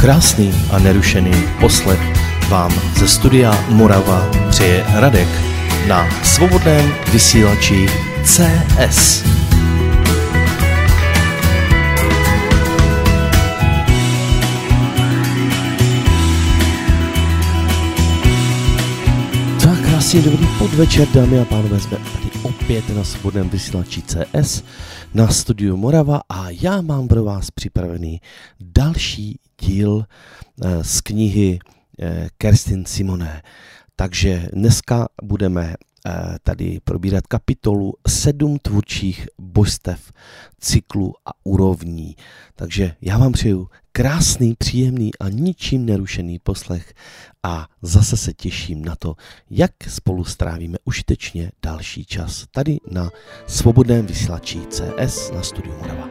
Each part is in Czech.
Krásný a nerušený poslech vám ze studia Morava přeje Radek na svobodném vysílači CS. Tak krásný dobrý podvečer, dámy a pánové, jsme tady opět na svobodném vysílači CS na studiu Morava a já mám pro vás připravený další díl z knihy Kerstin Simoné. Takže dneska budeme tady probírat kapitolu 7 tvůrčích božstev, cyklů a úrovní. Takže já vám přeju krásný, příjemný a ničím nerušený poslech a zase se těším na to, jak spolu strávíme užitečně další čas tady na svobodném vysílači CS na studiu Morava.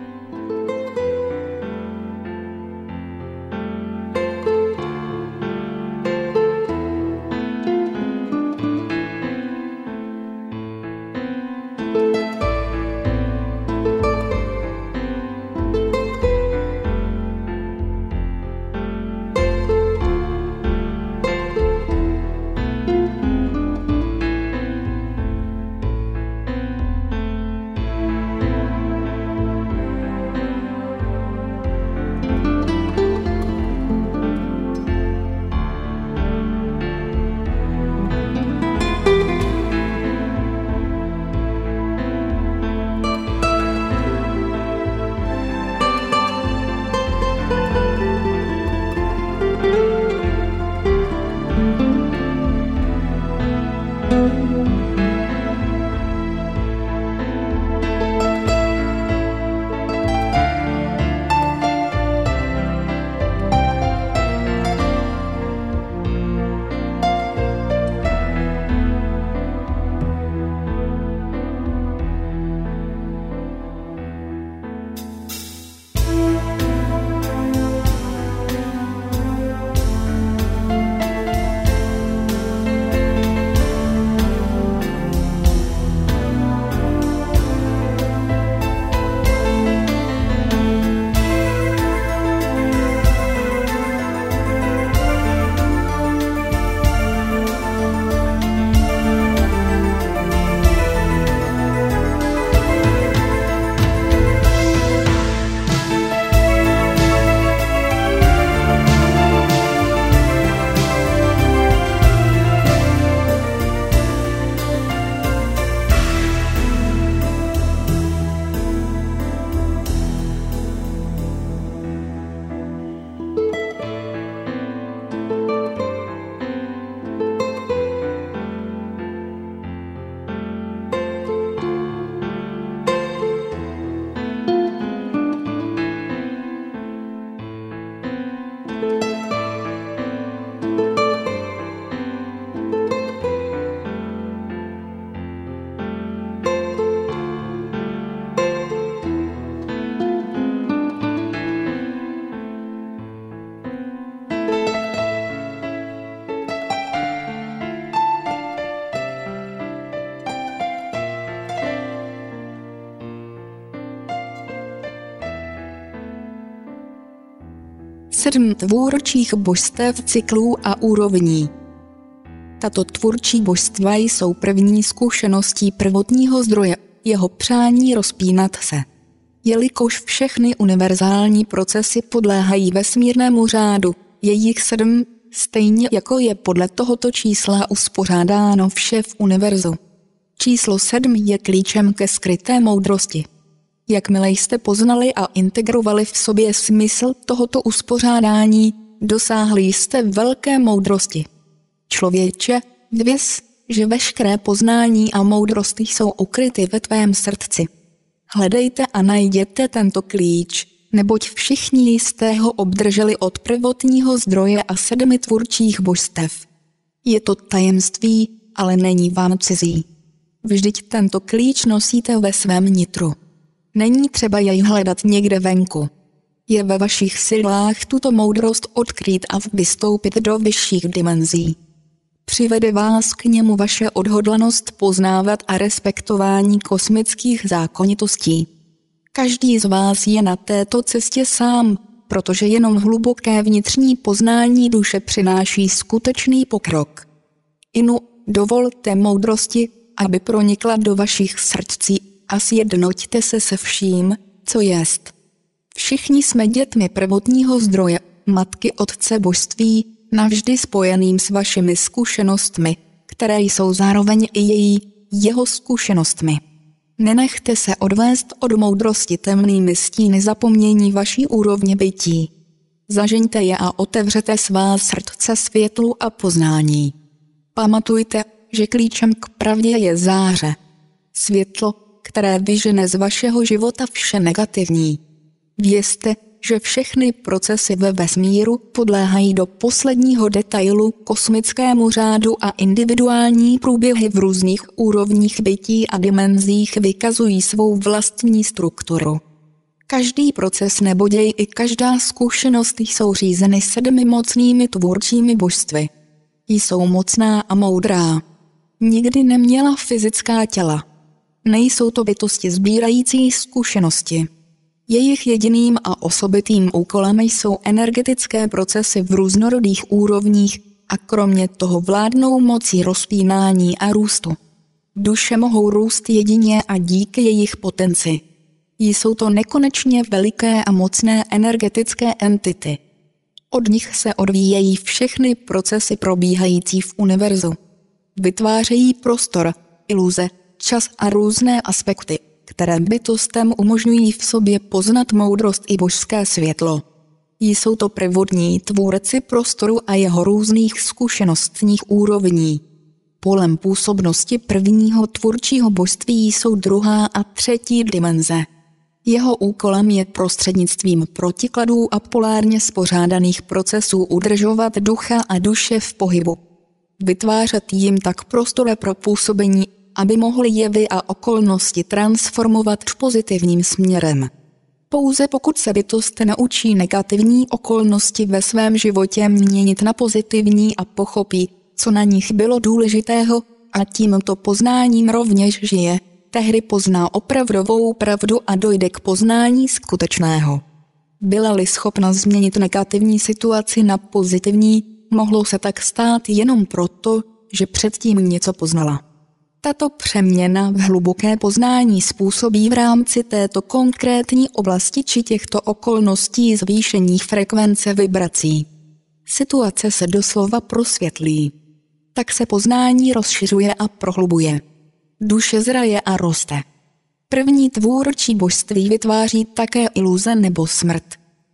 Sedm tvůrčích božstev, cyklů a úrovní. Tato tvůrčí božstva jsou první zkušeností prvotního zdroje, jeho přání rozpínat se. Jelikož všechny univerzální procesy podléhají vesmírnému řádu, je jich 7, stejně jako je podle tohoto čísla uspořádáno vše v univerzu. Číslo 7 je klíčem ke skryté moudrosti. Jakmile jste poznali a integrovali v sobě smysl tohoto uspořádání, dosáhli jste velké moudrosti. Člověče, věz, že veškeré poznání a moudrost jsou ukryty ve tvém srdci. Hledejte a najděte tento klíč, neboť všichni jste ho obdrželi od prvotního zdroje a 7 tvůrčích božstev. Je to tajemství, ale není vám cizí. Vždyť tento klíč nosíte ve svém nitru. Není třeba jej hledat někde venku. Je ve vašich silách tuto moudrost odkrýt a vystoupit do vyšších dimenzí. Přivede vás k němu vaše odhodlanost poznávat a respektování kosmických zákonitostí. Každý z vás je na této cestě sám, protože jenom hluboké vnitřní poznání duše přináší skutečný pokrok. Inu, dovolte moudrosti, aby pronikla do vašich srdcí a sjednoťte se se vším, co jest. Všichni jsme dětmi prvotního zdroje, matky Otce božství, navždy spojeným s vašimi zkušenostmi, které jsou zároveň i jeho zkušenostmi. Nenechte se odvést od moudrosti temnými stíny zapomnění vaší úrovně bytí. Zažeňte je a otevřete svá srdce světlu a poznání. Pamatujte, že klíčem k pravdě je záře. Světlo, které vyžene z vašeho života vše negativní. Vězte, že všechny procesy ve vesmíru podléhají do posledního detailu kosmickému řádu a individuální průběhy v různých úrovních bytí a dimenzích vykazují svou vlastní strukturu. Každý proces nebo děj i každá zkušenost jsou řízeny 7 mocnými tvůrčími božstvy. Jsou mocná a moudrá. Nikdy neměla fyzická těla. Nejsou to bytosti sbírající zkušenosti. Jejich jediným a osobitým úkolem jsou energetické procesy v různorodých úrovních a kromě toho vládnou mocí rozpínání a růstu. Duše mohou růst jedině a díky jejich potenci. Jsou to nekonečně veliké a mocné energetické entity. Od nich se odvíjejí všechny procesy probíhající v univerzu. Vytvářejí prostor, iluze, čas a různé aspekty, které bytostem umožňují v sobě poznat moudrost i božské světlo. Jsou to prvotní tvůrci prostoru a jeho různých zkušenostních úrovní. Polem působnosti prvního tvůrčího božství jsou 2. a 3. dimenze. Jeho úkolem je prostřednictvím protikladů a polárně spořádaných procesů udržovat ducha a duše v pohybu. Vytvářet jim tak prostor pro působení, aby mohly jevy a okolnosti transformovat pozitivním směrem. Pouze pokud se bytost naučí negativní okolnosti ve svém životě měnit na pozitivní a pochopí, co na nich bylo důležitého a tímto poznáním rovněž žije, tehdy pozná opravdovou pravdu a dojde k poznání skutečného. Byla-li schopna změnit negativní situaci na pozitivní, mohlo se tak stát jenom proto, že předtím něco poznala. Tato přeměna v hluboké poznání způsobí v rámci této konkrétní oblasti či těchto okolností zvýšení frekvence vibrací. Situace se doslova prosvětlí. Tak se poznání rozšiřuje a prohlubuje. Duše zraje a roste. První tvůrčí božství vytváří také iluze nebo smrt.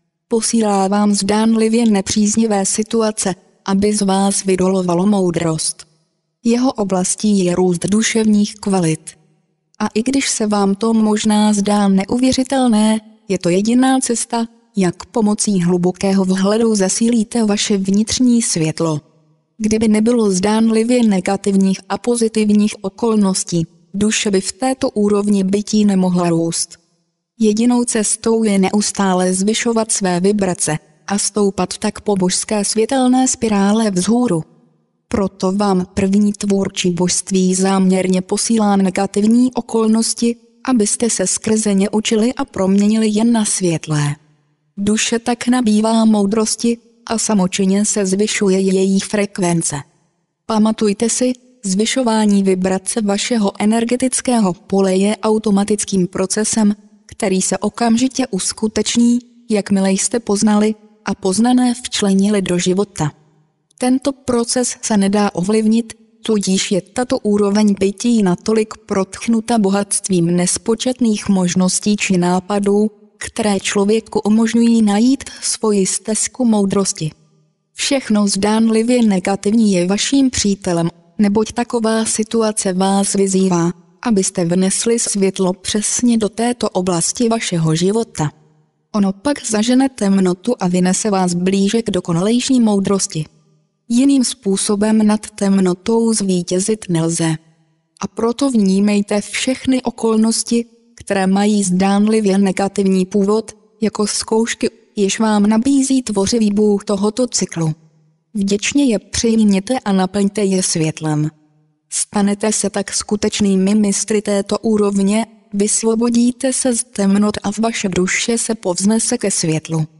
Posílá vám zdánlivě nepříznivé situace, aby z vás vydolovalo moudrost. Jeho oblastí je růst duševních kvalit. A i když se vám to možná zdá neuvěřitelné, je to jediná cesta, jak pomocí hlubokého vhledu zesílíte vaše vnitřní světlo. Kdyby nebylo zdánlivě negativních a pozitivních okolností, duše by v této úrovni bytí nemohla růst. Jedinou cestou je neustále zvyšovat své vibrace a stoupat tak po božské světelné spirále vzhůru. Proto vám první tvůrčí božství záměrně posílá negativní okolnosti, abyste se skrze ně učili a proměnili jen na světlé. Duše tak nabývá moudrosti a samočinně se zvyšuje její frekvence. Pamatujte si, zvyšování vibrace vašeho energetického pole je automatickým procesem, který se okamžitě uskuteční, jakmile jste poznali a poznané včlenili do života. Tento proces se nedá ovlivnit, tudíž je tato úroveň bytí natolik protchnuta bohatstvím nespočetných možností či nápadů, které člověku umožňují najít svoji stezku moudrosti. Všechno zdánlivě negativní je vaším přítelem, neboť taková situace vás vyzývá, abyste vnesli světlo přesně do této oblasti vašeho života. Ono pak zažene temnotu a vynese vás blíže k dokonalejší moudrosti. Jiným způsobem nad temnotou zvítězit nelze. A proto vnímejte všechny okolnosti, které mají zdánlivě negativní původ, jako zkoušky, jež vám nabízí tvořivý Bůh tohoto cyklu. Vděčně je přijměte a naplňte je světlem. Stanete se tak skutečnými mistry této úrovně, vysvobodíte se z temnot a vaše duše se povznese ke světlu.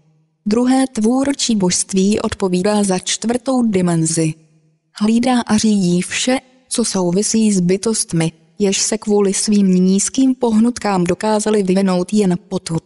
Druhé tvůrčí božství odpovídá za čtvrtou dimenzi. Hlídá a řídí vše, co souvisí s bytostmi, jež se kvůli svým nízkým pohnutkám dokázali vyvinout jen potud.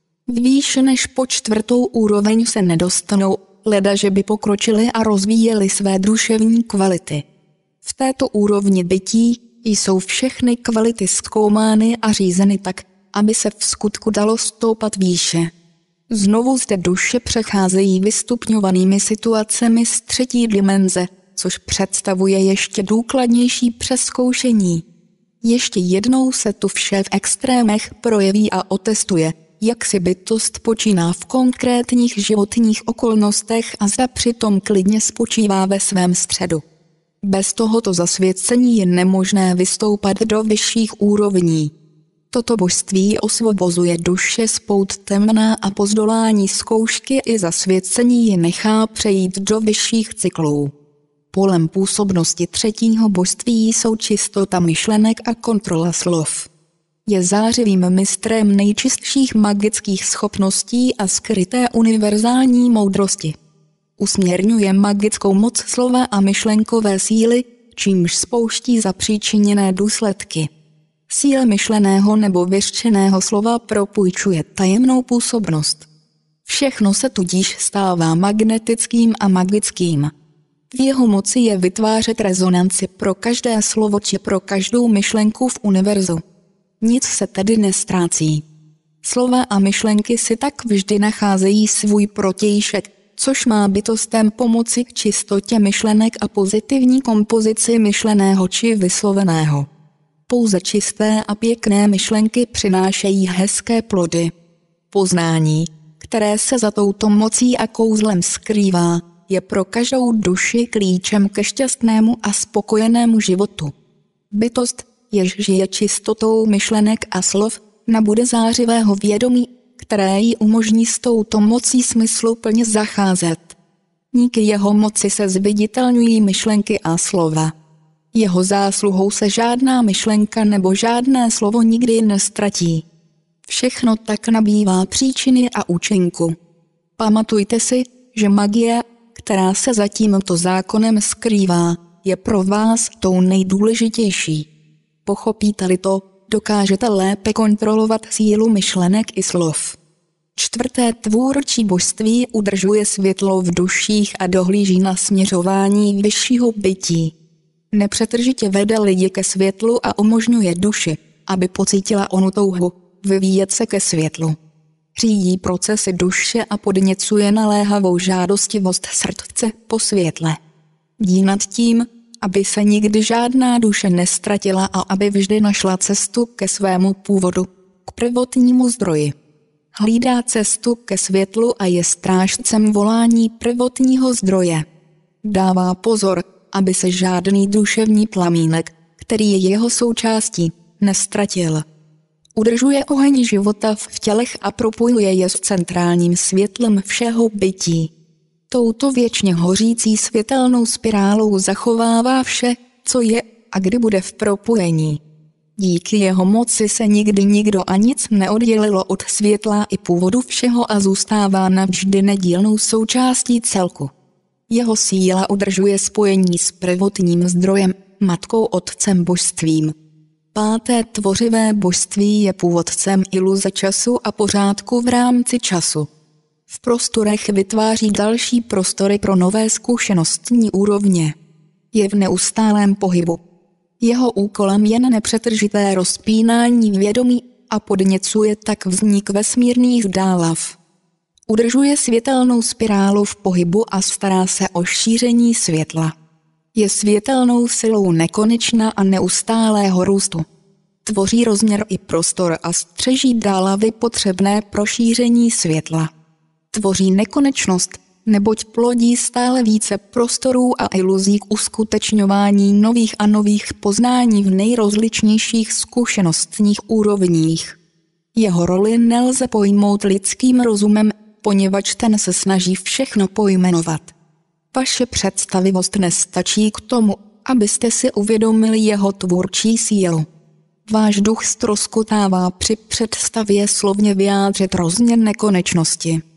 Výše než po čtvrtou úroveň se nedostanou, leda že by pokročili a rozvíjeli své duševní kvality. V této úrovni bytí jsou všechny kvality zkoumány a řízeny tak, aby se v skutku dalo stoupat výše. Znovu zde duše přecházejí vystupňovanými situacemi z třetí dimenze, což představuje ještě důkladnější přezkoušení. Ještě jednou se tu vše v extrémech projeví a otestuje, jak si bytost počíná v konkrétních životních okolnostech a zda přitom klidně spočívá ve svém středu. Bez tohoto zasvěcení je nemožné vystoupat do vyšších úrovní. Toto božství osvobozuje duše z pout temna a po zdolání zkoušky i zasvěcení je nechá přejít do vyšších cyklů. Polem působnosti třetího božství jsou čistota myšlenek a kontrola slov. Je zářivým mistrem nejčistších magických schopností a skryté univerzální moudrosti. Usměrňuje magickou moc slova a myšlenkové síly, čímž spouští zapříčiněné důsledky. Síla myšleného nebo vyřčeného slova propůjčuje tajemnou působnost. Všechno se tudíž stává magnetickým a magickým. V jeho moci je vytvářet rezonanci pro každé slovo či pro každou myšlenku v univerzu. Nic se tedy nestrácí. Slova a myšlenky si tak vždy nacházejí svůj protějšek, což má bytostem pomoci k čistotě myšlenek a pozitivní kompozici myšleného či vysloveného. Pouze čisté a pěkné myšlenky přinášejí hezké plody. Poznání, které se za touto mocí a kouzlem skrývá, je pro každou duši klíčem ke šťastnému a spokojenému životu. Bytost, jež žije čistotou myšlenek a slov, nabude zářivého vědomí, které jí umožní s touto mocí smysluplně zacházet. Díky jeho moci se zviditelňují myšlenky a slova. Jeho zásluhou se žádná myšlenka nebo žádné slovo nikdy neztratí. Všechno tak nabývá příčiny a účinku. Pamatujte si, že magie, která se za tímto zákonem skrývá, je pro vás tou nejdůležitější. Pochopíte-li to, dokážete lépe kontrolovat sílu myšlenek i slov. Čtvrté tvůrčí božství udržuje světlo v duších a dohlíží na směřování vyššího bytí. Nepřetržitě vede lidi ke světlu a umožňuje duši, aby pocítila onu touhu vyvíjet se ke světlu. Řídí procesy duše a podněcuje naléhavou žádostivost srdce po světle. Bdí nad tím, aby se nikdy žádná duše nestratila a aby vždy našla cestu ke svému původu, k prvotnímu zdroji. Hlídá cestu ke světlu a je strážcem volání prvotního zdroje. Dává pozor, aby se žádný duševní plamínek, který je jeho součástí, neztratil. Udržuje oheň života v tělech a propojuje je s centrálním světlem všeho bytí. Touto věčně hořící světelnou spirálou zachovává vše, co je a kdy bude v propojení. Díky jeho moci se nikdy nikdo a nic neoddělilo od světla i původu všeho a zůstává navždy nedílnou součástí celku. Jeho síla udržuje spojení s prvotním zdrojem, matkou otcem božstvím. Páté tvořivé božství je původcem iluze času a pořádku v rámci času. V prostorech vytváří další prostory pro nové zkušenostní úrovně. Je v neustálém pohybu. Jeho úkolem je nepřetržité rozpínání vědomí a podněcuje tak vznik vesmírných dálav. Udržuje světelnou spirálu v pohybu a stará se o šíření světla. Je světelnou silou nekonečná a neustálého růstu. Tvoří rozměr i prostor a střeží dálavy potřebné pro šíření světla. Tvoří nekonečnost, neboť plodí stále více prostorů a iluzí k uskutečňování nových a nových poznání v nejrozličnějších zkušenostních úrovních. Jeho roli nelze pojmout lidským rozumem, poněvadž ten se snaží všechno pojmenovat. Vaše představivost nestačí k tomu, abyste si uvědomili jeho tvůrčí sílu. Váš duch ztroskotává při představě slovně vyjádřit rozměr nekonečnosti.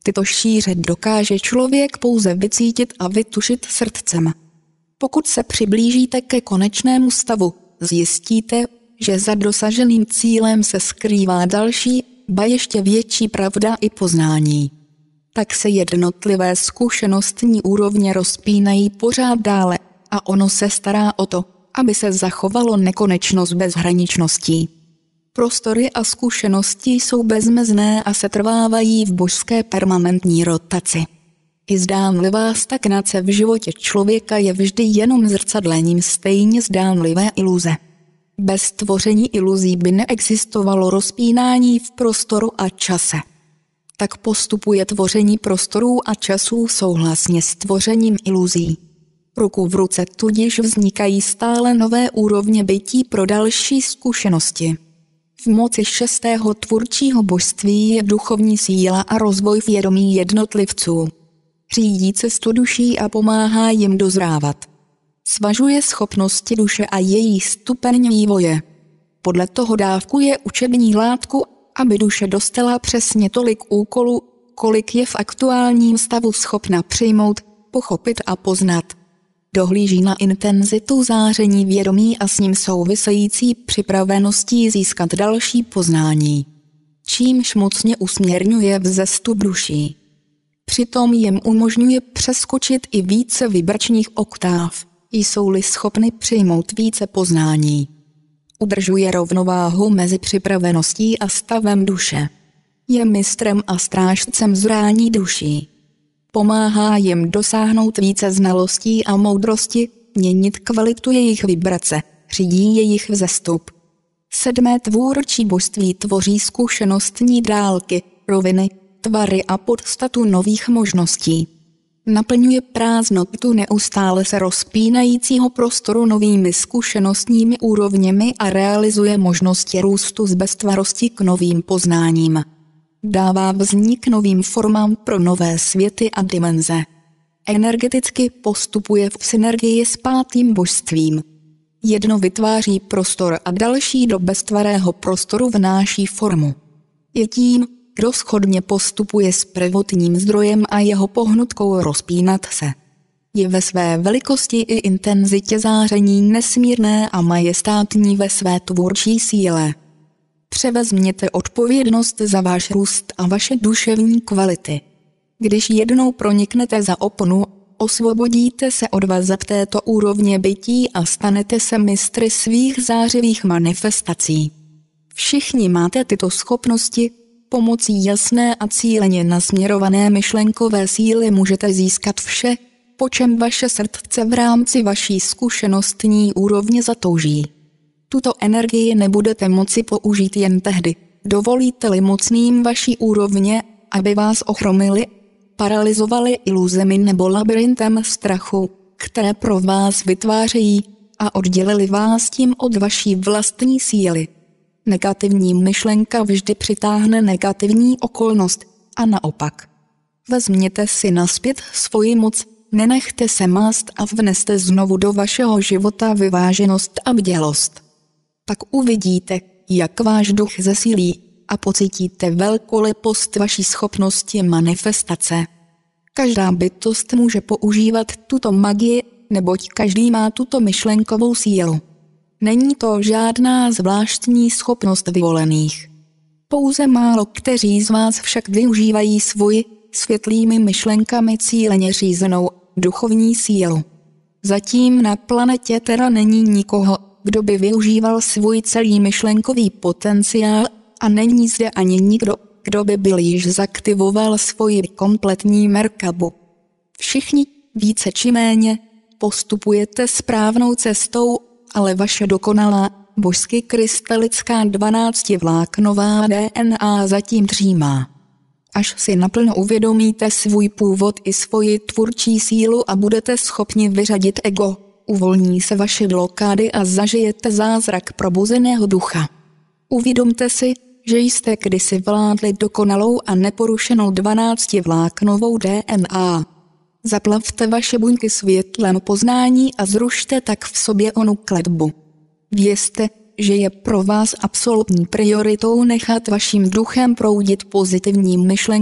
Tyto šíře dokáže člověk pouze vycítit a vytušit srdcem. Pokud se přiblížíte ke konečnému stavu, zjistíte, že za dosaženým cílem se skrývá další, ba ještě větší pravda i poznání. Tak se jednotlivé zkušenostní úrovně rozpínají pořád dále a ono se stará o to, aby se zachovalo nekonečnost bezhraničností. Prostory a zkušenosti jsou bezmezné a setrvávají v božské permanentní rotaci. I zdánlivá stagnace v životě člověka je vždy jenom zrcadlením stejně zdánlivé iluze. Bez tvoření iluzí by neexistovalo rozpínání v prostoru a čase. Tak postupuje tvoření prostorů a časů souhlasně s tvořením iluzí. Ruku v ruce tudíž vznikají stále nové úrovně bytí pro další zkušenosti. V moci 6. tvůrčího božství je duchovní síla a rozvoj vědomí jednotlivců. Řídí cestu duší a pomáhá jim dozrávat. Svažuje schopnosti duše a její stupeň vývoje. Podle toho dávkuje učební látku, aby duše dostala přesně tolik úkolů, kolik je v aktuálním stavu schopna přijmout, pochopit a poznat. Dohlíží na intenzitu záření vědomí a s ním související připraveností získat další poznání. Čímž mocně usměrňuje vzestup duší. Přitom jim umožňuje přeskočit i více vibračních oktáv, jsou-li schopny přijmout více poznání. Udržuje rovnováhu mezi připraveností a stavem duše. Je mistrem a strážcem zrání duší. Pomáhá jim dosáhnout více znalostí a moudrosti, měnit kvalitu jejich vibrace, řídí jejich vzestup. 7. tvůrčí božství tvoří zkušenostní dálky, roviny, tvary a podstatu nových možností. Naplňuje prázdnotu neustále se rozpínajícího prostoru novými zkušenostními úrovněmi a realizuje možnosti růstu z beztvarosti k novým poznáním. Dává vznik novým formám pro nové světy a dimenze. Energeticky postupuje v synergii s 5. božstvím. Jedno vytváří prostor a další do beztvarého prostoru vnáší formu. Je tím, kdo shodně postupuje s prvotním zdrojem a jeho pohnutkou rozpínat se. Je ve své velikosti i intenzitě záření nesmírné a majestátní ve své tvůrčí síle. Převezměte odpovědnost za váš růst a vaše duševní kvality. Když jednou proniknete za oponu, osvobodíte se od vazeb této úrovně bytí a stanete se mistry svých zářivých manifestací. Všichni máte tyto schopnosti, pomocí jasné a cíleně nasměrované myšlenkové síly můžete získat vše, po čem vaše srdce v rámci vaší zkušenostní úrovně zatouží. Tuto energii nebudete moci použít jen tehdy, dovolíte-li mocným vaší úrovně, aby vás ochromili, paralyzovali iluzemi nebo labirintem strachu, které pro vás vytvářejí a oddělili vás tím od vaší vlastní síly. Negativní myšlenka vždy přitáhne negativní okolnost a naopak. Vezměte si nazpět svoji moc, nenechte se mást a vneste znovu do vašeho života vyváženost a bdělost. Tak uvidíte, jak váš duch zesílí a pocítíte velkolepost vaší schopnosti manifestace. Každá bytost může používat tuto magii, neboť každý má tuto myšlenkovou sílu. Není to žádná zvláštní schopnost vyvolených. Pouze málo kteří z vás však využívají svoji světlými myšlenkami cíleně řízenou duchovní sílu. Zatím na planetě Terra není nikoho, kdo by využíval svůj celý myšlenkový potenciál a není zde ani nikdo, kdo by byl již zaktivoval svoji kompletní Merkabu. Všichni, více či méně, postupujete správnou cestou, ale vaše dokonalá, božsky krystalická 12vláknová DNA zatím dřímá. Až si naplno uvědomíte svůj původ i svoji tvůrčí sílu a budete schopni vyřadit ego, uvolní se vaše blokády a zažijete zázrak probuzeného ducha. Uvědomte si, že jste kdysi vládli dokonalou a neporušenou 12vláknovou DNA. Zaplavte vaše buňky světlem poznání a zrušte tak v sobě onu kletbu. Vězte, že je pro vás absolutní prioritou nechat vaším duchem proudit pozitivní myšlenky,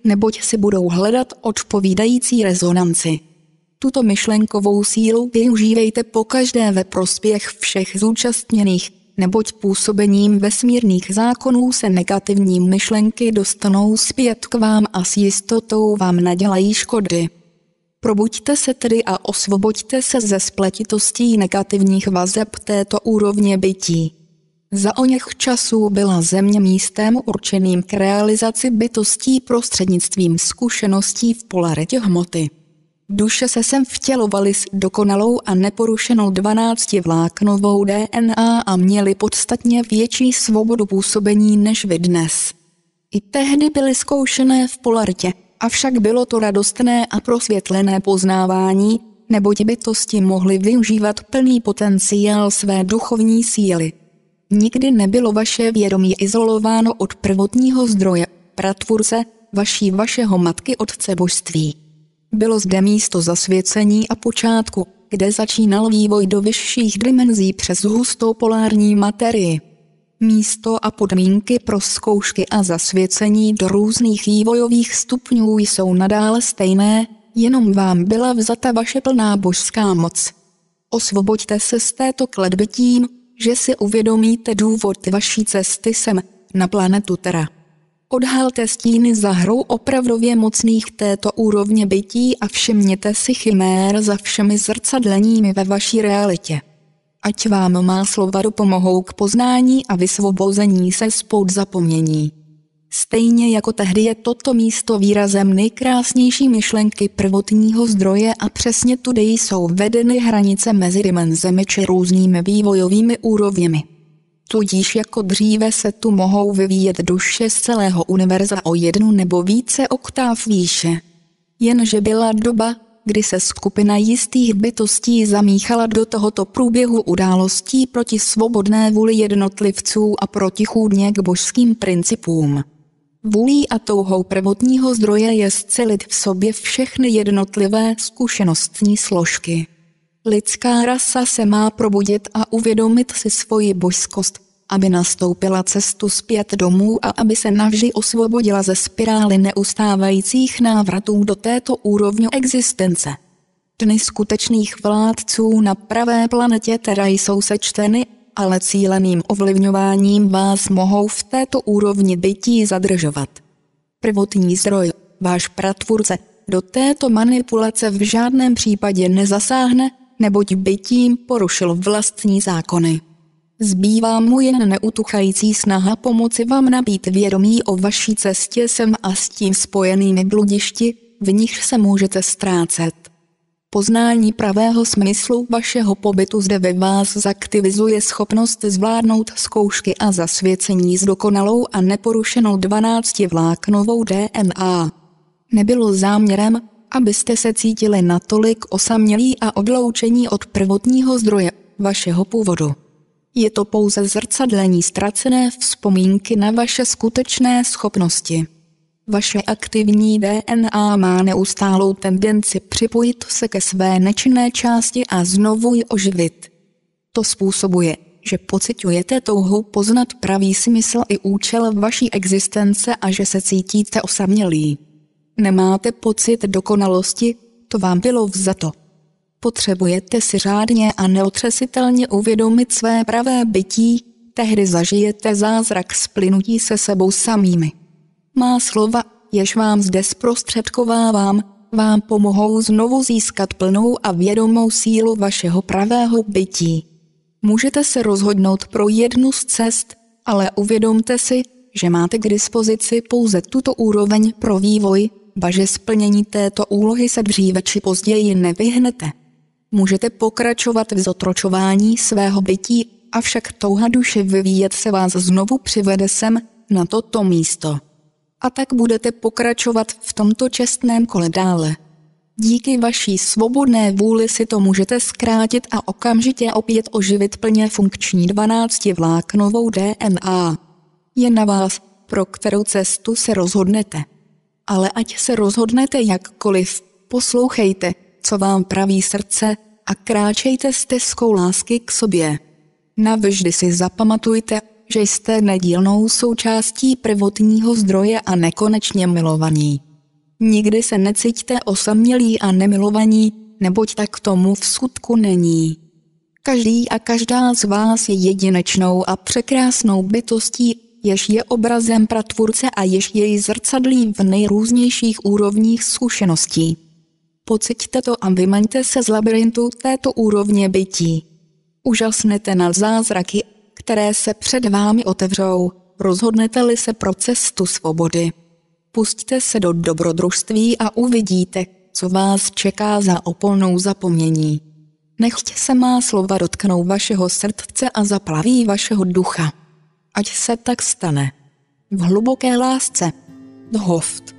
neboť si budou hledat odpovídající rezonanci. Tuto myšlenkovou sílu využívejte pokaždé ve prospěch všech zúčastněných, neboť působením vesmírných zákonů se negativní myšlenky dostanou zpět k vám a s jistotou vám nadělají škody. Probuďte se tedy a osvoboďte se ze spletitostí negativních vazeb této úrovně bytí. Za oněch časů byla Země místem určeným k realizaci bytostí prostřednictvím zkušeností v polaritě hmoty. Duše se sem vtělovaly s dokonalou a neporušenou 12vláknovou DNA a měly podstatně větší svobodu působení než vy dnes. I tehdy byly zkoušené v polaritě, avšak bylo to radostné a prosvětlené poznávání, neboť bytosti mohly využívat plný potenciál své duchovní síly. Nikdy nebylo vaše vědomí izolováno od prvotního zdroje, pratvůrce, vašeho matky otce božství. Bylo zde místo zasvěcení a počátku, kde začínal vývoj do vyšších dimenzí přes hustou polární materii. Místo a podmínky pro zkoušky a zasvěcení do různých vývojových stupňů jsou nadále stejné, jenom vám byla vzata vaše plná božská moc. Osvoboďte se z této kletby tím, že si uvědomíte důvod vaší cesty sem, na planetu Terra. Odhalte stíny za hrou opravdově mocných této úrovně bytí a všimněte si chimér za všemi zrcadleními ve vaší realitě. Ať vám má slova dopomohou k poznání a vysvobození se z pout zapomnění. Stejně jako tehdy je toto místo výrazem nejkrásnější myšlenky prvotního zdroje a přesně tudy jsou vedeny hranice mezi dimenzemi či různými vývojovými úrovněmi. Tudíž jako dříve se tu mohou vyvíjet duše z celého univerza o 1 nebo více oktáv výše. Jenže byla doba, kdy se skupina jistých bytostí zamíchala do tohoto průběhu událostí proti svobodné vůli jednotlivců a protichůdně k božským principům. Vůlí a touhou prvotního zdroje je scelit v sobě všechny jednotlivé zkušenostní složky. Lidská rasa se má probudit a uvědomit si svoji božskost, aby nastoupila cestu zpět domů a aby se navždy osvobodila ze spirály neustávajících návratů do této úrovně existence. Dny skutečných vládců na pravé planetě Terra jsou sečteny, ale cíleným ovlivňováním vás mohou v této úrovni bytí zadržovat. Prvotní zdroj, váš pratvůrce, do této manipulace v žádném případě nezasáhne, neboť bytím porušil vlastní zákony. Zbývá mu jen neutuchající snaha pomoci vám nabít vědomí o vaší cestě sem a s tím spojenými bludišti, v nich se můžete ztrácet. Poznání pravého smyslu vašeho pobytu zde ve vás zaktivizuje schopnost zvládnout zkoušky a zasvěcení s dokonalou a neporušenou 12vláknovou DNA. Nebylo záměrem, abyste se cítili natolik osamělí a odloučení od prvotního zdroje vašeho původu. Je to pouze zrcadlení ztracené vzpomínky na vaše skutečné schopnosti. Vaše aktivní DNA má neustálou tendenci připojit se ke své nečinné části a znovu ji oživit. To způsobuje, že pociťujete touhu poznat pravý smysl i účel vaší existence a že se cítíte osamělí. Nemáte pocit dokonalosti, to vám bylo vzato. Potřebujete si řádně a neotřesitelně uvědomit své pravé bytí, tehdy zažijete zázrak splynutí se sebou samými. Má slova, jež vám zde zprostředkovávám, vám pomohou znovu získat plnou a vědomou sílu vašeho pravého bytí. Můžete se rozhodnout pro jednu z cest, ale uvědomte si, že máte k dispozici pouze tuto úroveň pro vývoj, ba že splnění této úlohy se dříve či později nevyhnete. Můžete pokračovat v zotročování svého bytí, avšak touha duše vyvíjet se vás znovu přivede sem na toto místo. A tak budete pokračovat v tomto čestném kole dále. Díky vaší svobodné vůli si to můžete zkrátit a okamžitě opět oživit plně funkční 12vláknovou DNA. Je na vás, pro kterou cestu se rozhodnete. Ale ať se rozhodnete jakkoliv, poslouchejte, co vám praví srdce a kráčejte stezkou lásky k sobě. Navždy si zapamatujte, že jste nedílnou součástí prvotního zdroje a nekonečně milovaní. Nikdy se necíťte osamělí a nemilovaní, neboť tak tomu v skutku není. Každý a každá z vás je jedinečnou a překrásnou bytostí, jež je obrazem pratvůrce a jež jej zrcadlí v nejrůznějších úrovních zkušeností. Pociťte to a vymaňte se z labirintu této úrovně bytí. Užasnete na zázraky, které se před vámi otevřou, rozhodnete-li se pro cestu svobody. Pusťte se do dobrodružství a uvidíte, co vás čeká za opolnou zapomnění. Nechť se má slova dotknou vašeho srdce a zaplaví vašeho ducha. Ať se tak stane. V hluboké lásce. Dhoft.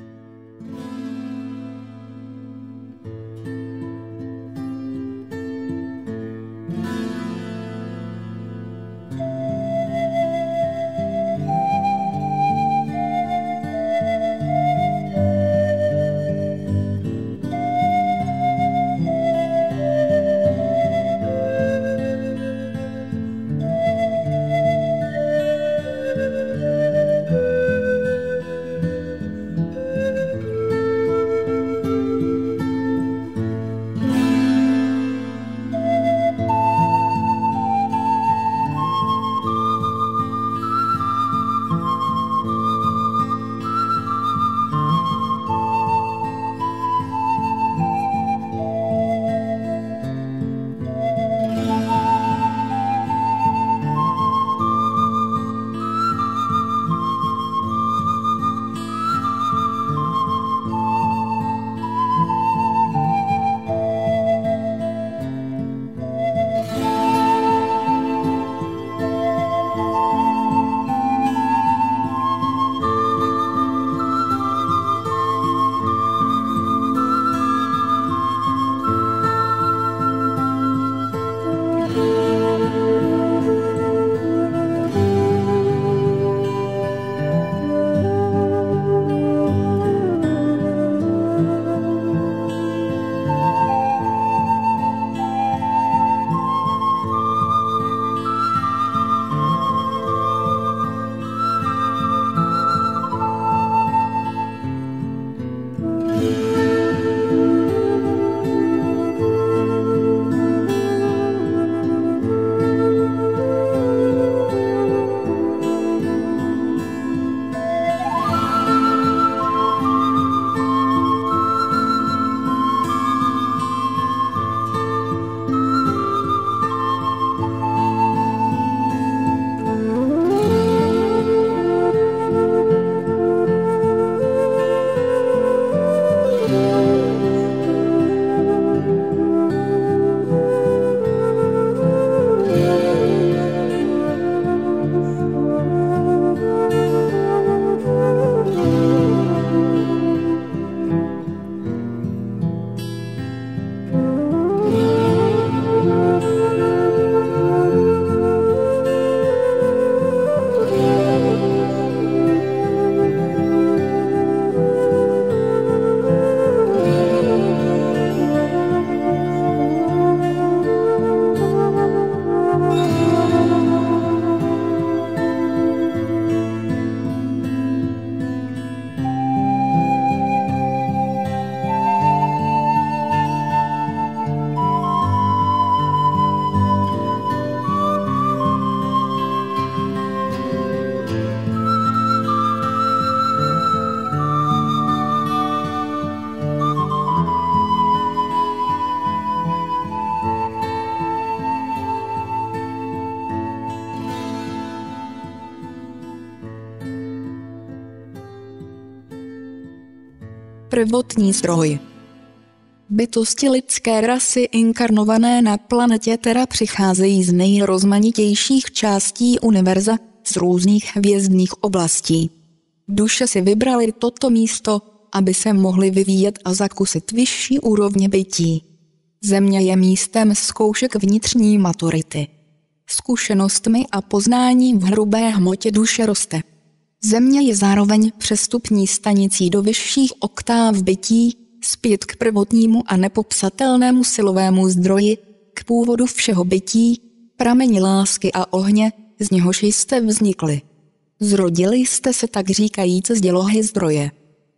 prvotní zdroj. Bytosti lidské rasy inkarnované na planetě Terra přicházejí z nejrozmanitějších částí univerza, z různých hvězdných oblastí. Duše si vybrali toto místo, aby se mohly vyvíjet a zakusit vyšší úrovně bytí. Země je místem zkoušek vnitřní maturity. Zkušenostmi a poznáním v hrubé hmotě duše roste. Země je zároveň přestupní stanicí do vyšších oktáv bytí, zpět k prvotnímu a nepopsatelnému silovému zdroji, k původu všeho bytí, prameni lásky a ohně, z něhož jste vznikli. Zrodili jste se tak říkajíc z dělohy zdroje.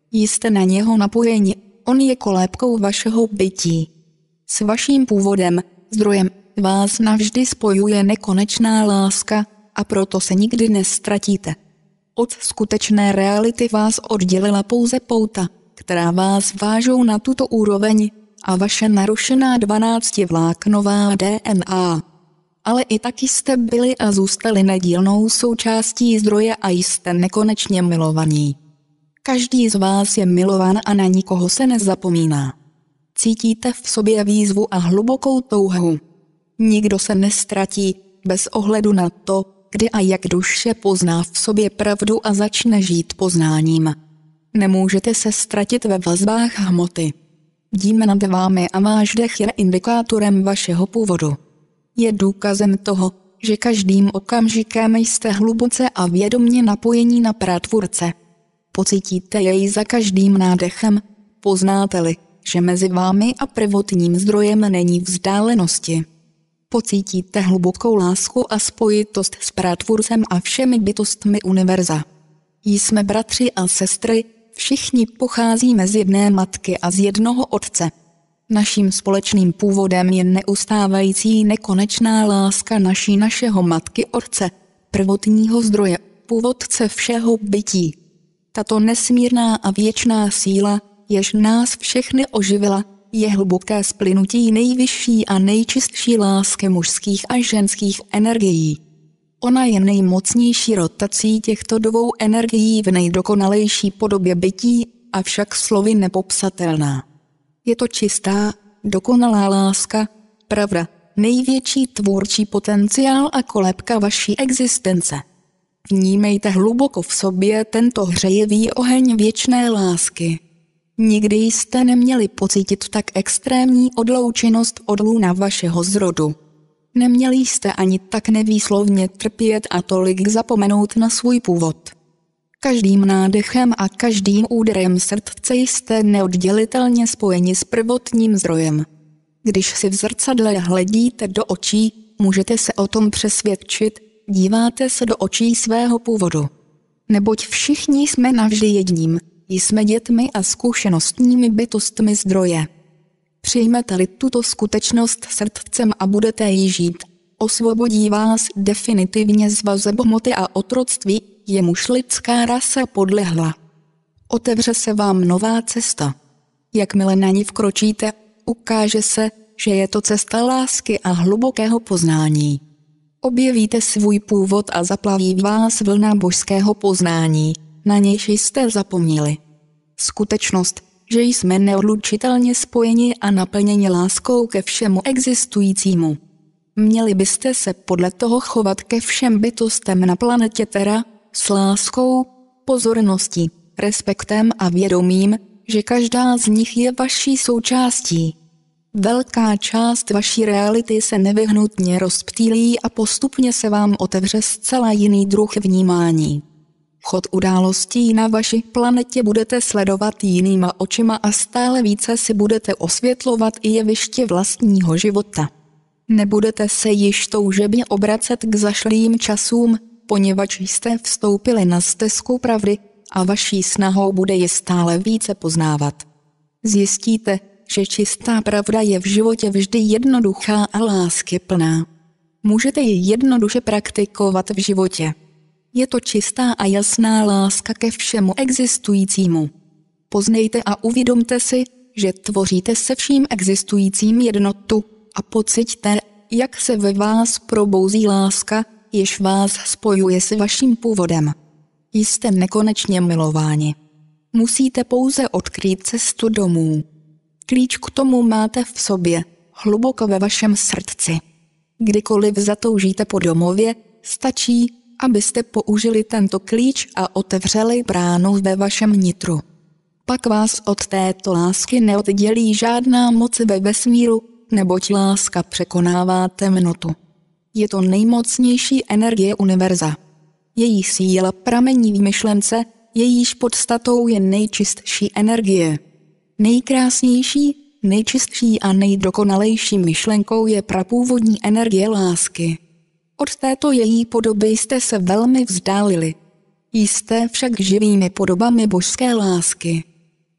Jste na něho napojeni, on je kolébkou vašeho bytí. S vaším původem, zdrojem, vás navždy spojuje nekonečná láska a proto se nikdy nestratíte. Od skutečné reality vás oddělila pouze pouta, která vás vážou na tuto úroveň a vaše narušená 12vláknová DNA. Ale i tak jste byli a zůstali nedílnou součástí zdroje a jste nekonečně milovaní. Každý z vás je milován a na nikoho se nezapomíná. Cítíte v sobě výzvu a hlubokou touhu. Nikdo se nestratí bez ohledu na to, kdy a jak duše pozná v sobě pravdu a začne žít poznáním. Nemůžete se ztratit ve vazbách hmoty. Dým nad vámi a váš dech je indikátorem vašeho původu. Je důkazem toho, že každým okamžikem jste hluboce a vědomně napojení na Pratvůrce. Pocítíte jej za každým nádechem, poznáte-li, že mezi vámi a prvotním zdrojem není vzdálenosti. Pocítíte hlubokou lásku a spojitost s Pratvůrcem a všemi bytostmi univerza. Jsme bratři a sestry, všichni pocházíme z jedné matky a z jednoho otce. Naším společným původem je neustávající nekonečná láska našeho matky otce, prvotního zdroje, původce všeho bytí. Tato nesmírná a věčná síla, jež nás všechny oživila, je hluboké splynutí nejvyšší a nejčistší lásky mužských a ženských energií. Ona je nejmocnější rotací těchto dvou energií v nejdokonalejší podobě bytí, avšak slovy nepopsatelná. Je to čistá, dokonalá láska, pravda, největší tvůrčí potenciál a kolébka vaší existence. Vnímejte hluboko v sobě tento hřejivý oheň věčné lásky. Nikdy jste neměli pocítit tak extrémní odloučenost od luna vašeho zrodu. Neměli jste ani tak nevýslovně trpět a tolik zapomenout na svůj původ. Každým nádechem a každým úderem srdce jste neoddělitelně spojeni s prvotním zdrojem. Když si v zrcadle hledíte do očí, můžete se o tom přesvědčit, díváte se do očí svého původu. Neboť všichni jsme navždy jedním, jsme dětmi a zkušenostními bytostmi zdroje. Přijmete-li tuto skutečnost srdcem a budete ji žít, osvobodí vás definitivně z vazeb hmoty a otroctví, jemuž lidská rasa podlehla. Otevře se vám nová cesta. Jakmile na ní vkročíte, ukáže se, že je to cesta lásky a hlubokého poznání. Objevíte svůj původ a zaplaví vás vlna božského poznání, na nějž jste zapomněli. Skutečnost, že jsme neodlučitelně spojeni a naplněni láskou ke všemu existujícímu. Měli byste se podle toho chovat ke všem bytostem na planetě Terra s láskou, pozorností, respektem a vědomím, že každá z nich je vaší součástí. Velká část vaší reality se nevyhnutně rozptýlí a postupně se vám otevře zcela jiný druh vnímání. Chod událostí na vaší planetě budete sledovat jinýma očima a stále více si budete osvětlovat i jeviště vlastního života. Nebudete se již toužebně obracet k zašlým časům, poněvadž jste vstoupili na stezku pravdy a vaší snahou bude je stále více poznávat. Zjistíte, že čistá pravda je v životě vždy jednoduchá a láskyplná. Můžete ji jednoduše praktikovat v životě. Je to čistá a jasná láska ke všemu existujícímu. Poznejte a uvědomte si, že tvoříte se vším existujícím jednotu a pociťte, jak se ve vás probouzí láska, jež vás spojuje s vaším původem. Jste nekonečně milováni. Musíte pouze odkrýt cestu domů. Klíč k tomu máte v sobě, hluboko ve vašem srdci. Kdykoliv zatoužíte po domově, stačí, abyste použili tento klíč a otevřeli bránu ve vašem nitru. Pak vás od této lásky neoddělí žádná moc ve vesmíru, neboť láska překonává temnotu. Je to nejmocnější energie univerza. Její síla pramení v myšlence, jejíž podstatou je nejčistší energie. Nejkrásnější, nejčistší a nejdokonalejší myšlenkou je prapůvodní energie lásky. Od této její podoby jste se velmi vzdálili. Jste však živými podobami božské lásky.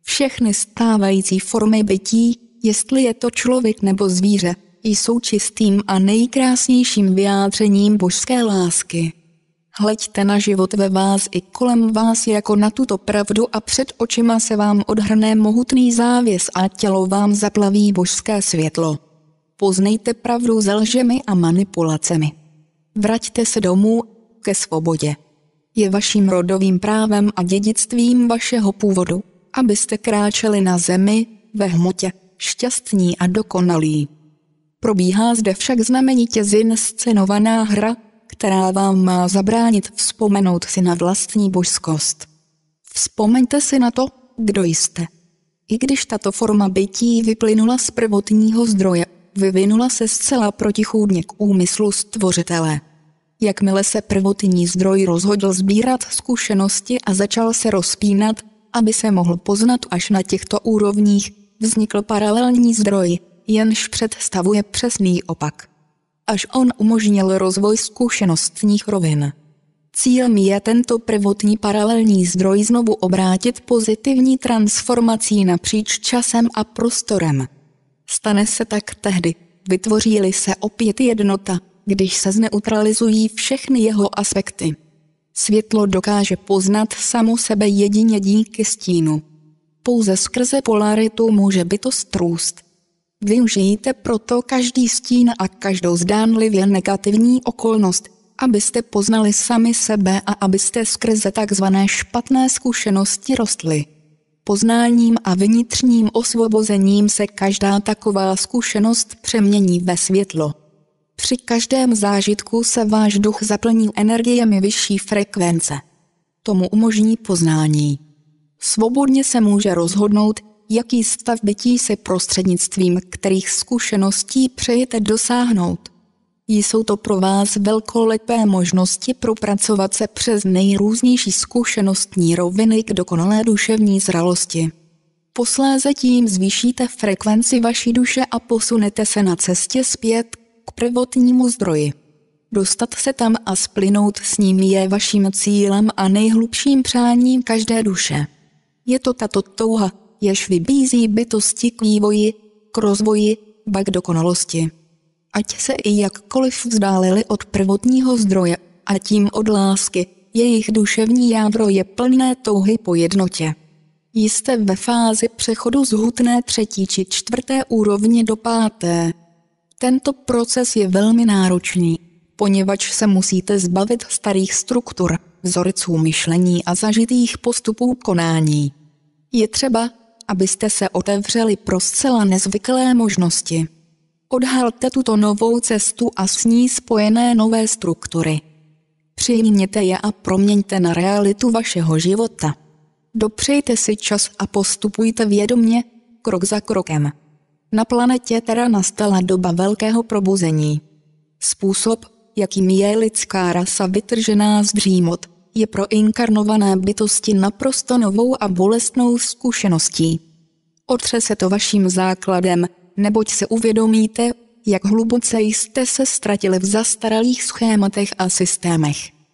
Všechny stávající formy bytí, jestli je to člověk nebo zvíře, jsou čistým a nejkrásnějším vyjádřením božské lásky. Hleďte na život ve vás i kolem vás jako na tuto pravdu a před očima se vám odhrne mohutný závěs a tělo vám zaplaví božské světlo. Poznejte pravdu za lžemi a manipulacemi. Vraťte se domů ke svobodě. Je vaším rodovým právem a dědictvím vašeho původu, abyste kráčeli na zemi ve hmotě, šťastní a dokonalí. Probíhá zde však znamenitě zinscenovaná hra, která vám má zabránit vzpomenout si na vlastní božskost. Vzpomeňte si na to, kdo jste. I když tato forma bytí vyplynula z prvotního zdroje, vyvinula se zcela protichůdně k úmyslu Stvořitele. Jakmile se prvotní zdroj rozhodl sbírat zkušenosti a začal se rozpínat, aby se mohl poznat až na těchto úrovních, vznikl paralelní zdroj, jenž představuje přesný opak. Až on umožnil rozvoj zkušenostních rovin. Cílem je tento prvotní paralelní zdroj znovu obrátit pozitivní transformací napříč časem a prostorem. Stane se tak tehdy, vytvoří-li se opět jednota, když se zneutralizují všechny jeho aspekty. Světlo dokáže poznat samo sebe jedině díky stínu. Pouze skrze polaritu může bytost růst. Využijte proto každý stín a každou zdánlivě negativní okolnost, abyste poznali sami sebe a abyste skrze takzvané špatné zkušenosti rostli. Poznáním a vnitřním osvobozením se každá taková zkušenost přemění ve světlo. Při každém zážitku se váš duch zaplní energiemi vyšší frekvence. Tomu umožní poznání. Svobodně se může rozhodnout, jaký stav bytí se prostřednictvím kterých zkušeností přejete dosáhnout. Jsou to pro vás velkolepé možnosti propracovat se přes nejrůznější zkušenostní roviny k dokonalé duševní zralosti. Posléze tím zvýšíte frekvenci vaší duše a posunete se na cestě zpět k prvotnímu zdroji. Dostat se tam a splynout s ním je vaším cílem a nejhlubším přáním každé duše. Je to tato touha, jež vybízí bytosti k vývoji, k rozvoji, ba k dokonalosti. Ať se i jakkoliv vzdálili od prvotního zdroje a tím od lásky, jejich duševní jádro je plné touhy po jednotě. Jste ve fázi přechodu z hutné 3. či 4. úrovně do 5. Tento proces je velmi náročný, poněvadž se musíte zbavit starých struktur, vzorců myšlení a zažitých postupů konání. Je třeba, abyste se otevřeli pro zcela nezvyklé možnosti. Odhalte tuto novou cestu a s ní spojené nové struktury. Přijměte je a proměňte na realitu vašeho života. Dopřejte si čas a postupujte vědomě, krok za krokem. Na planetě teda nastala doba velkého probuzení. Způsob, jakým je lidská rasa vytržená z dřímot, je pro inkarnované bytosti naprosto novou a bolestnou zkušeností. Otřese to vaším základem, neboť se uvědomíte, jak hluboce jste se ztratili v zastaralých schématech a systémech.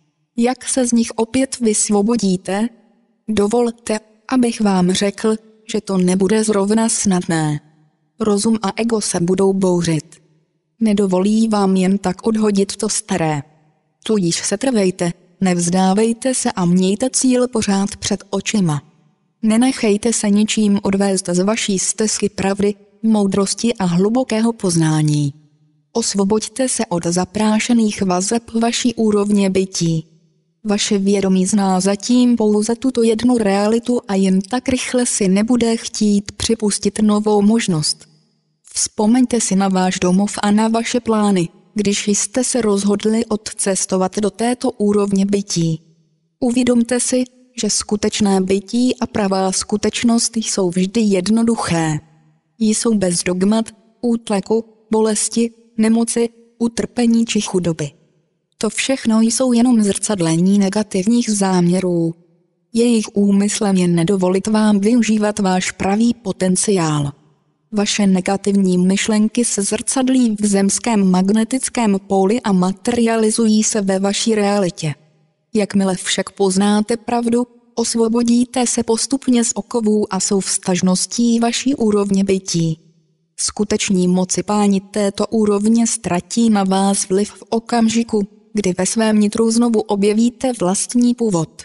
Jak se z nich opět vysvobodíte? Dovolte, abych vám řekl, že to nebude zrovna snadné. Rozum a ego se budou bouřit. Nedovolí vám jen tak odhodit to staré. Tudíž se trvejte, nevzdávejte se a mějte cíl pořád před očima. Nenechejte se ničím odvést z vaší stezky pravdy, moudrosti a hlubokého poznání. Osvoboďte se od zaprášených vazeb vaší úrovně bytí. Vaše vědomí zná zatím pouze tuto jednu realitu a jen tak rychle si nebude chtít připustit novou možnost. Vzpomeňte si na váš domov a na vaše plány, když jste se rozhodli odcestovat do této úrovně bytí. Uvědomte si, že skutečné bytí a pravá skutečnost jsou vždy jednoduché. Jsou bez dogmat, útleku, bolesti, nemoci, utrpení či chudoby. To všechno jsou jenom zrcadlení negativních záměrů. Jejich úmyslem je nedovolit vám využívat váš pravý potenciál. Vaše negativní myšlenky se zrcadlí v zemském magnetickém póli a materializují se ve vaší realitě. Jakmile však poznáte pravdu, osvobodíte se postupně z okovů a souvztažností vaší úrovně bytí. Skuteční moci páni této úrovně ztratí na vás vliv v okamžiku, kdy ve svém nitru znovu objevíte vlastní původ.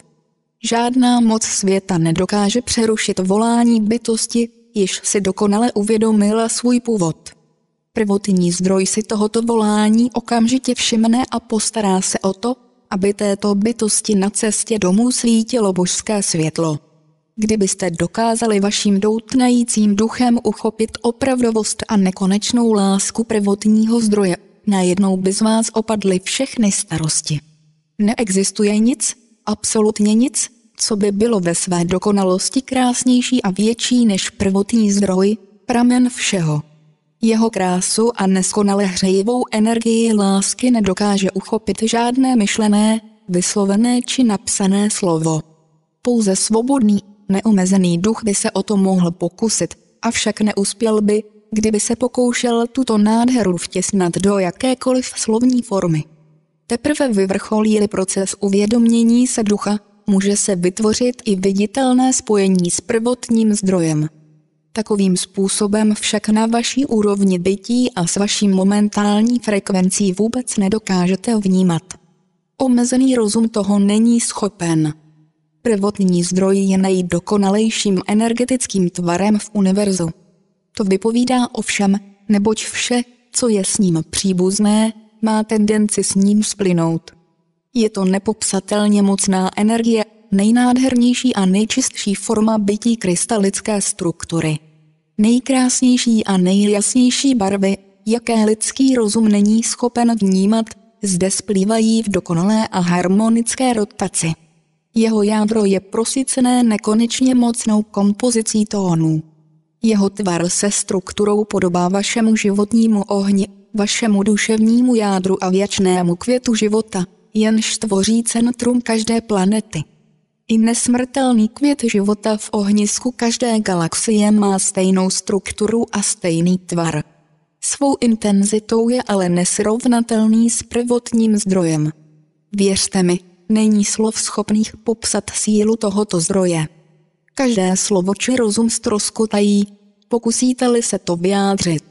Žádná moc světa nedokáže přerušit volání bytosti, již si dokonale uvědomila svůj původ. Prvotní zdroj si tohoto volání okamžitě všimne a postará se o to, aby této bytosti na cestě domů svítilo božské světlo. Kdybyste dokázali vaším doutnajícím duchem uchopit opravdovost a nekonečnou lásku prvotního zdroje, najednou by z vás opadly všechny starosti. Neexistuje nic, absolutně nic, co by bylo ve své dokonalosti krásnější a větší než prvotní zdroj, pramen všeho. Jeho krásu a neskonale hřejivou energii lásky nedokáže uchopit žádné myšlené, vyslovené či napsané slovo. Pouze svobodný, neomezený duch by se o to mohl pokusit, avšak neuspěl by, kdyby se pokoušel tuto nádheru vtěsnat do jakékoliv slovní formy. Teprve vyvrcholí-li proces uvědomění se ducha, může se vytvořit i viditelné spojení s prvotním zdrojem. Takovým způsobem však na vaší úrovni bytí a s vaší momentální frekvencí vůbec nedokážete vnímat. Omezený rozum toho není schopen. Prvotní zdroj je nejdokonalejším energetickým tvarem v univerzu. To vypovídá ovšem, neboť vše, co je s ním příbuzné, má tendenci s ním splynout. Je to nepopsatelně mocná energie, nejnádhernější a nejčistší forma bytí krystalické struktury. Nejkrásnější a nejjasnější barvy, jaké lidský rozum není schopen vnímat, zde splývají v dokonalé a harmonické rotaci. Jeho jádro je prosycené nekonečně mocnou kompozicí tónů. Jeho tvar se strukturou podobá vašemu životnímu ohni, vašemu duševnímu jádru a věčnému květu života, jenž tvoří centrum každé planety. I nesmrtelný květ života v ohnisku každé galaxie má stejnou strukturu a stejný tvar. Svou intenzitou je ale nesrovnatelný s prvotním zdrojem. Věřte mi, není slov schopných popsat sílu tohoto zdroje. Každé slovo či rozum ztroskotají, pokusíte-li se to vyjádřit.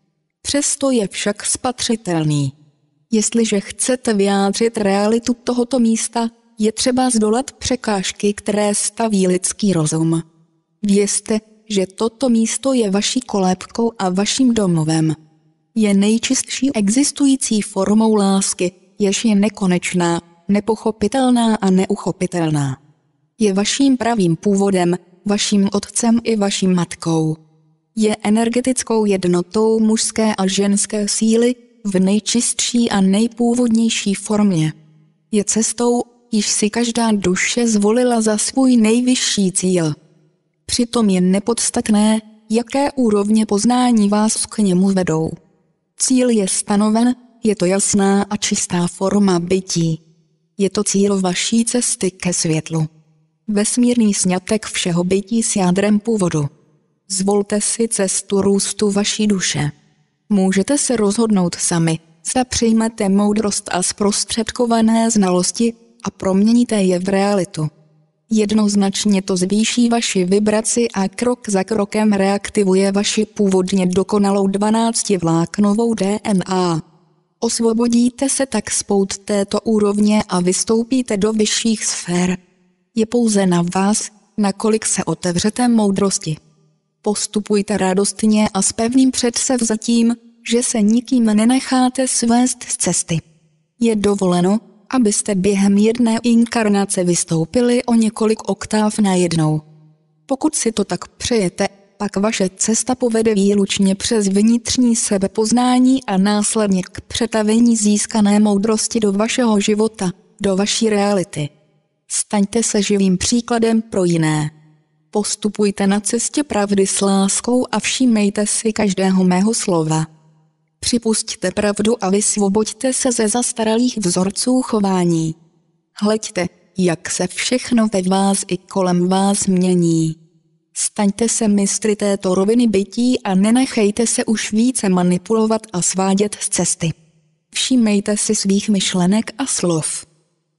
Přesto je však spatřitelný. Jestliže chcete vyjádřit realitu tohoto místa, je třeba zdolat překážky, které staví lidský rozum. Vězte, že toto místo je vaší kolébkou a vaším domovem. Je nejčistší existující formou lásky, jež je nekonečná, nepochopitelná a neuchopitelná. Je vaším pravým původem, vaším otcem i vaším matkou. Je energetickou jednotou mužské a ženské síly v nejčistší a nejpůvodnější formě. Je cestou, již si každá duše zvolila za svůj nejvyšší cíl. Přitom je nepodstatné, jaké úrovně poznání vás k němu vedou. Cíl je stanoven, je to jasná a čistá forma bytí. Je to cíl vaší cesty ke světlu. Vesmírný sňatek všeho bytí s jádrem původu. Zvolte si cestu růstu vaší duše. Můžete se rozhodnout sami, zda přijmete moudrost a zprostředkované znalosti a proměníte je v realitu. Jednoznačně to zvýší vaši vibraci a krok za krokem reaktivuje vaši původně dokonalou 12vláknovou DNA. Osvobodíte se tak z pout této úrovně a vystoupíte do vyšších sfér. Je pouze na vás, nakolik se otevřete moudrosti. Postupujte radostně a s pevným předsevzatím, že se nikým nenecháte svést z cesty. Je dovoleno, abyste během jedné inkarnace vystoupili o několik oktáv najednou. Pokud si to tak přejete, pak vaše cesta povede výlučně přes vnitřní sebepoznání a následně k přetavení získané moudrosti do vašeho života, do vaší reality. Staňte se živým příkladem pro jiné. Postupujte na cestě pravdy s láskou a všímejte si každého mého slova. Připusťte pravdu a vysvoboďte se ze zastaralých vzorců chování. Hleďte, jak se všechno ve vás i kolem vás mění. Staňte se mistry této roviny bytí a nenechejte se už více manipulovat a svádět z cesty. Všímejte si svých myšlenek a slov.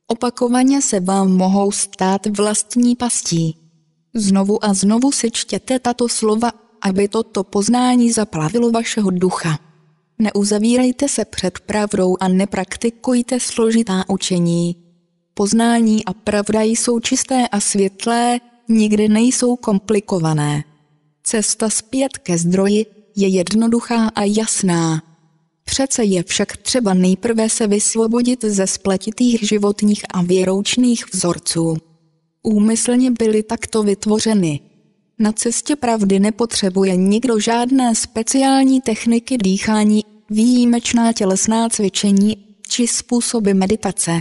Opakovaně se vám mohou stát vlastní pastí. Znovu a znovu si čtěte tato slova, aby toto poznání zaplavilo vašeho ducha. Neuzavírejte se před pravdou a nepraktikujte složitá učení. Poznání a pravda jsou čisté a světlé, nikdy nejsou komplikované. Cesta zpět ke zdroji je jednoduchá a jasná. Přece je však třeba nejprve se vysvobodit ze spletitých životních a věroučných vzorců. Úmyslně byly takto vytvořeny. Na cestě pravdy nepotřebuje nikdo žádné speciální techniky dýchání, výjimečná tělesná cvičení či způsoby meditace.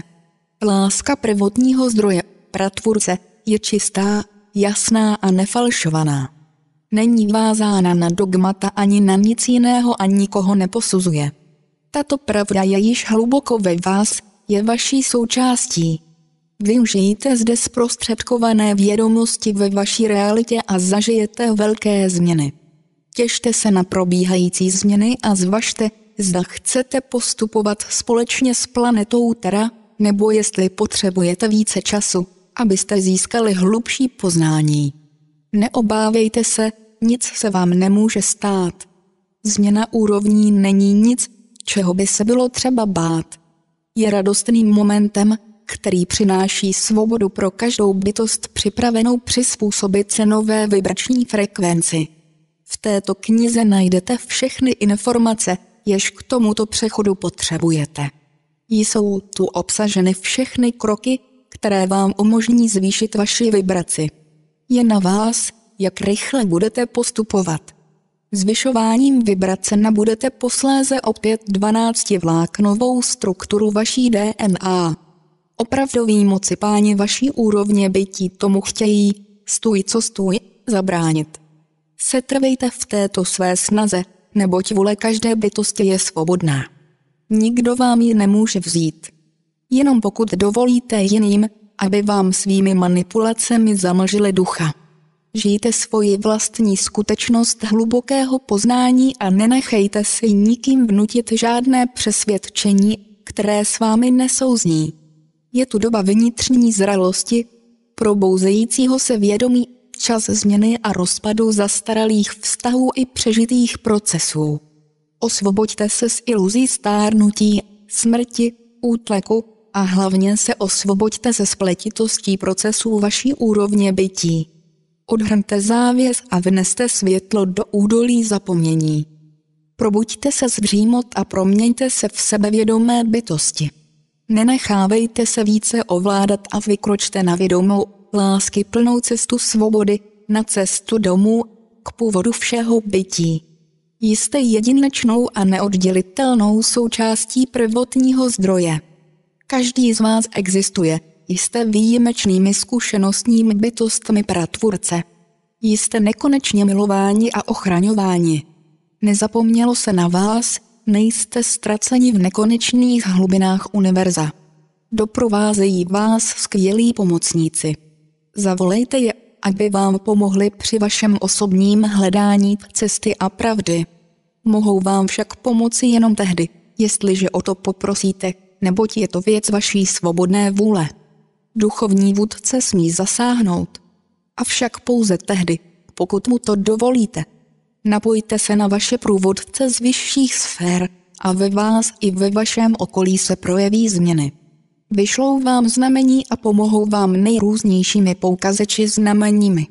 Láska prvotního zdroje, pratvůrce, je čistá, jasná a nefalšovaná. Není vázána na dogmata ani na nic jiného a nikoho neposuzuje. Tato pravda je již hluboko ve vás, je vaší součástí. Využijte zde zprostředkované vědomosti ve vaší realitě a zažijete velké změny. Těšte se na probíhající změny a zvažte, zda chcete postupovat společně s planetou Terra, nebo jestli potřebujete více času, abyste získali hlubší poznání. Neobávejte se, nic se vám nemůže stát. Změna úrovní není nic, čeho by se bylo třeba bát. Je radostným momentem, který přináší svobodu pro každou bytost připravenou přizpůsobit se nové vibrační frekvenci. V této knize najdete všechny informace, jež k tomuto přechodu potřebujete. Jsou tu obsaženy všechny kroky, které vám umožní zvýšit vaši vibraci. Je na vás, jak rychle budete postupovat. Zvyšováním vibrace nabudete posléze opět 12vláknovou strukturu vaší DNA. Opravdoví moci páni vaší úrovně bytí tomu chtějí, stůj co stůj, zabránit. Setrvejte v této své snaze, neboť vůle každé bytosti je svobodná. Nikdo vám ji nemůže vzít. Jenom pokud dovolíte jiným, aby vám svými manipulacemi zamlžili ducha. Žijte svoji vlastní skutečnost hlubokého poznání a nenechejte si nikým vnutit žádné přesvědčení, které s vámi nesouzní. Je tu doba vnitřní zralosti, probouzejícího se vědomí, čas změny a rozpadu zastaralých vztahů i přežitých procesů. Osvoboďte se z iluzí stárnutí, smrti, útleku a hlavně se osvoboďte ze spletitostí procesů vaší úrovně bytí. Odhrňte závěs a vneste světlo do údolí zapomnění. Probuďte se z dřímot a proměňte se v sebevědomé bytosti. Nenechávejte se více ovládat a vykročte na vědomou, lásky plnou cestu svobody, na cestu domů, k původu všeho bytí. Jste jedinečnou a neoddělitelnou součástí prvotního zdroje. Každý z vás existuje, jste výjimečnými zkušenostními bytostmi pratvůrce. Jste nekonečně milováni a ochraňováni. Nezapomnělo se na vás, nejste ztraceni v nekonečných hlubinách univerza. Doprovázejí vás skvělí pomocníci. Zavolejte je, aby vám pomohli při vašem osobním hledání cesty a pravdy. Mohou vám však pomoci jenom tehdy, jestliže o to poprosíte, neboť je to věc vaší svobodné vůle. Duchovní vůdce smí zasáhnout. Avšak pouze tehdy, pokud mu to dovolíte. Napojte se na vaše průvodce z vyšších sfér a ve vás i ve vašem okolí se projeví změny. Vyšlou vám znamení a pomohou vám nejrůznějšími poukazeči znameními.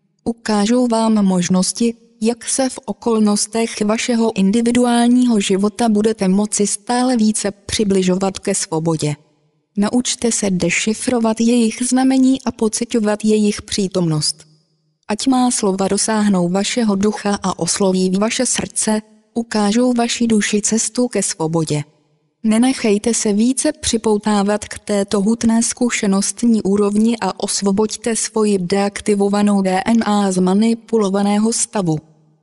Ukážou vám možnosti, jak se v okolnostech vašeho individuálního života budete moci stále více přibližovat ke svobodě. Naučte se dešifrovat jejich znamení a pociťovat jejich přítomnost. Ať má slova dosáhnou vašeho ducha a osloví vaše srdce, ukážou vaší duši cestu ke svobodě. Nenechejte se více připoutávat k této hutné zkušenostní úrovni a osvoboďte svoji deaktivovanou DNA z manipulovaného stavu.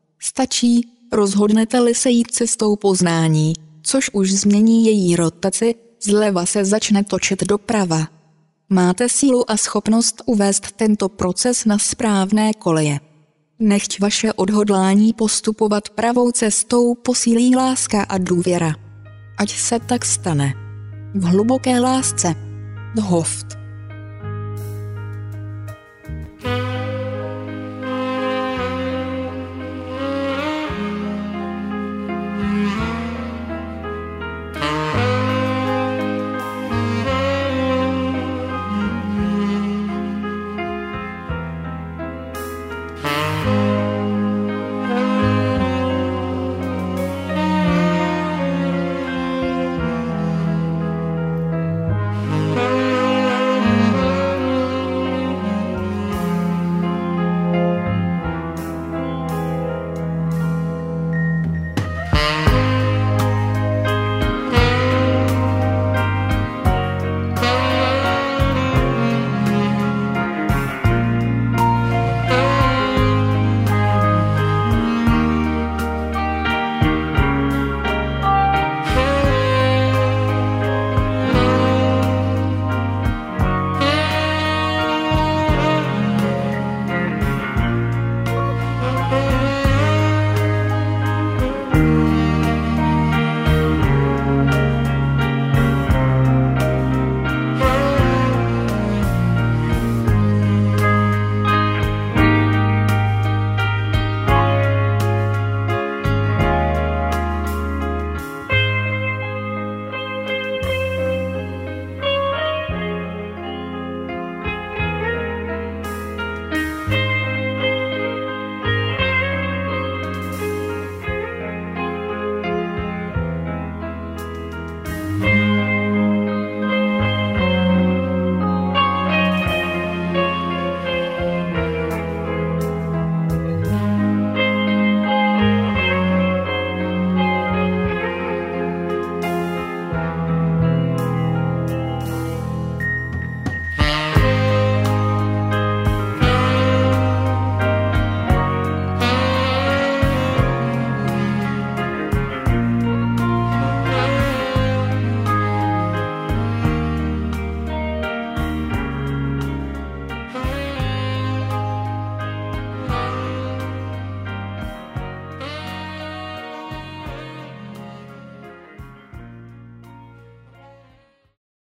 Stačí, rozhodnete-li se jít cestou poznání, což už změní její rotaci, zleva se začne točit doprava. Máte sílu a schopnost uvést tento proces na správné koleje. Nechť vaše odhodlání postupovat pravou cestou posílí láska a důvěra. Ať se tak stane. V hluboké lásce. Dhoft.